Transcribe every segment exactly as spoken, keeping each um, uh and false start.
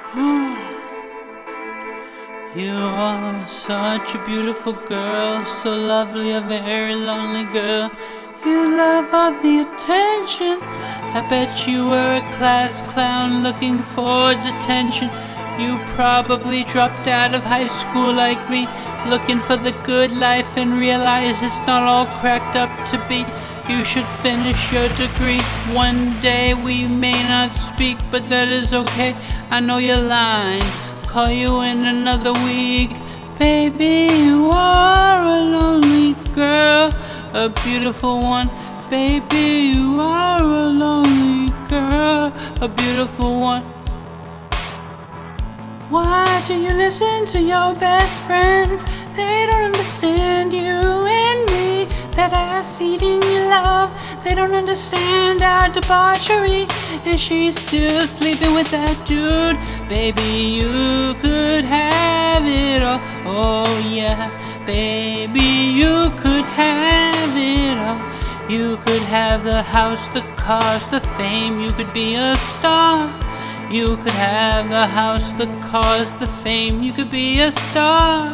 You are such a beautiful girl, so lovely, a very lonely girl. You love all the attention. I bet you were a class clown looking for detention. You probably dropped out of high school like me, looking for the good life and realize it's not all cracked up to be. You should finish your degree. One day we may not speak, but that is okay. I know you're lying. Call you in another week. Baby, you are a lonely girl, a beautiful one. Baby, you are a lonely girl, a beautiful one. Why do you listen to your best friends? They don't understand you and me, that ass-eating you love. They don't understand our debauchery. Is she still sleeping with that dude? Baby, you could have it all. Oh yeah, baby, you could have it all. You could have the house, the cars, the fame. You could be a star. You could have the house, the cars, the fame. You could be a star.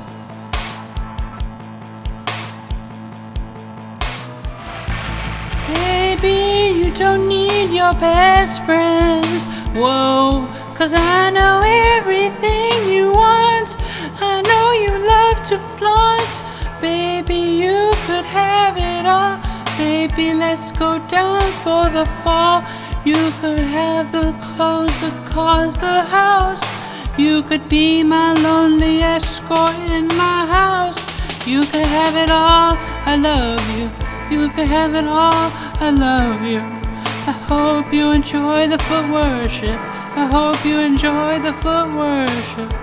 Baby, you don't need your best friends. Whoa, cause I know everything you want. I know you love to flaunt. Baby, you could have it all. Baby, let's go down for the fall. You could have the clothes, the cars, the house. You could be my lonely escort in my house. You could have it all, I love you. You could have it all, I love you. I hope you enjoy the foot worship. I hope you enjoy the foot worship.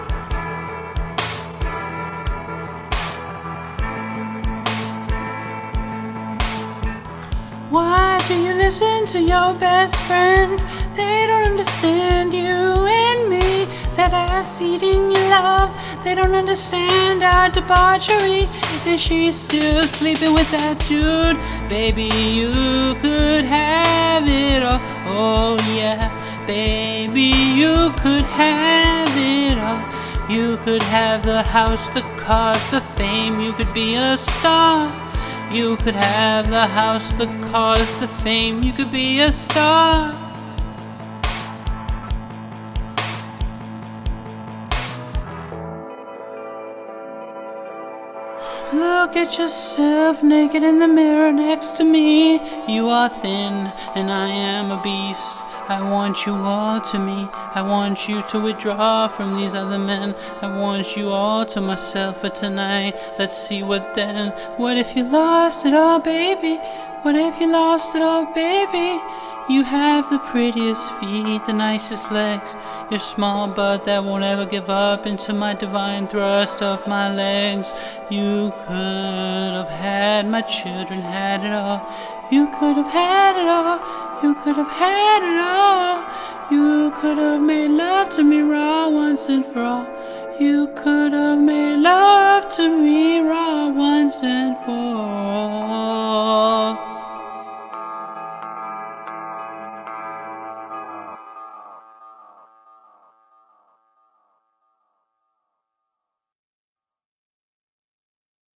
Why do you listen to your best friends? They don't understand you and me, that ass-eating you love. They don't understand our debauchery. Is she still sleeping with that dude? Baby, you could have it all. Oh yeah, baby, you could have it all. You could have the house, the cars, the fame. You could be a star. You could have the house, the cars, the fame. You could be a star. Look at yourself naked in the mirror next to me. You are thin and I am a beast. I want you all to me. I want you to withdraw from these other men. I want you all to myself for tonight. Let's see what then. What if you lost it all, baby? What if you lost it all, baby? You have the prettiest feet, the nicest legs, your small butt that won't ever give up into my divine thrust of my legs. You could have had my children, had it all. You could have had it all. You could have had it all. You could have made love to me raw once and for all. You could have made love to me raw once and for all.